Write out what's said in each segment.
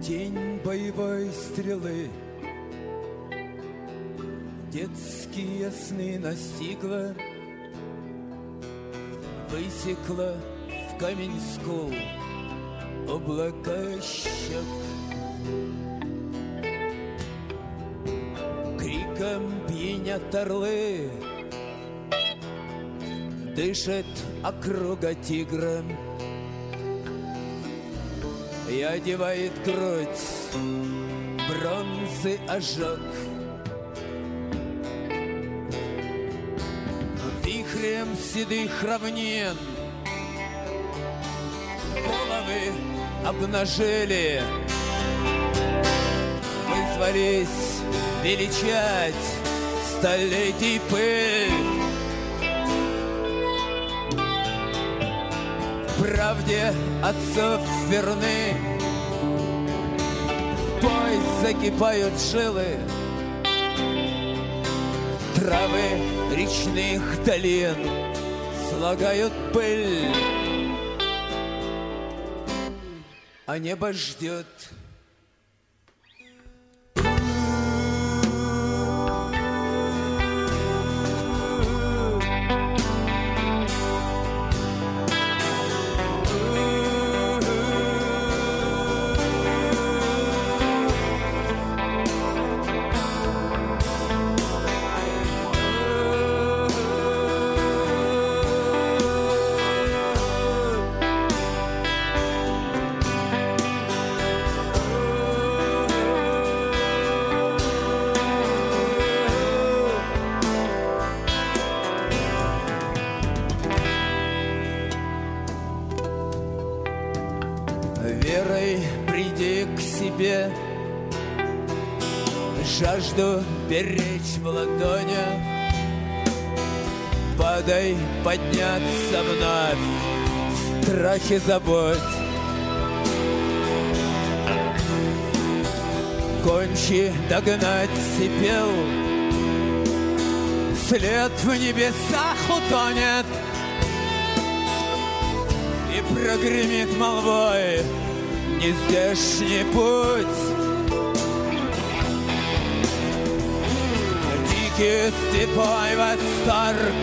Тень боевой стрелы детские сны настигла, высекла в камень скул облака щек. Криком пьянят орлы, дышит округа тигром, и одевает грудь бронзы ожог. Вихрем седых равнин головы обнажили, вызвались величать столетий пыль. Правде отцов верны, в бой закипают жилы, травы речных долин слагают пыль, а небо ждет. Верой приди к себе, жажду беречь в ладонях, подай подняться вновь, страхи забудь. Гончий догнать сипел, след в небесах утонет и прогремит молвой нездешний путь. Дикий степной восторг,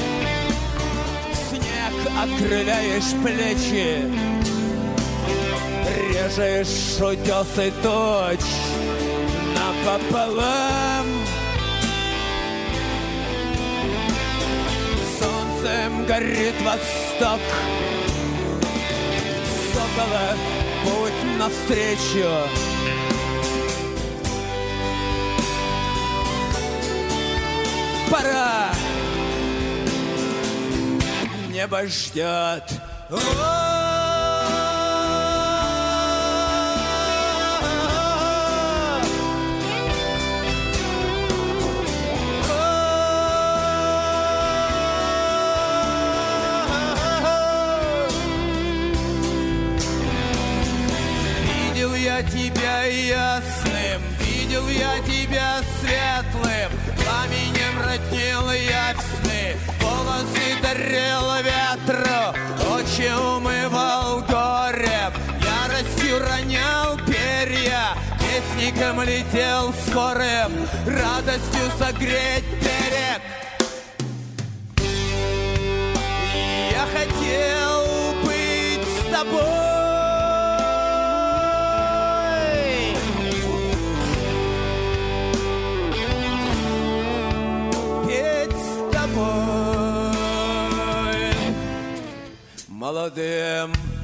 снег окрыляешь плечи, режешь утесы точь напополам. Солнцем горит восток, сокола путь навстречу. Пора, небо ждет. Видел я тебя ясным, видел я тебя светлым, пламенем роднил я в сны, волосы дарил ветру, очи умывал горем, яростью ронял перья, вестником летел скорым, радостью согреть берег. Я хотел быть с тобой, молодым.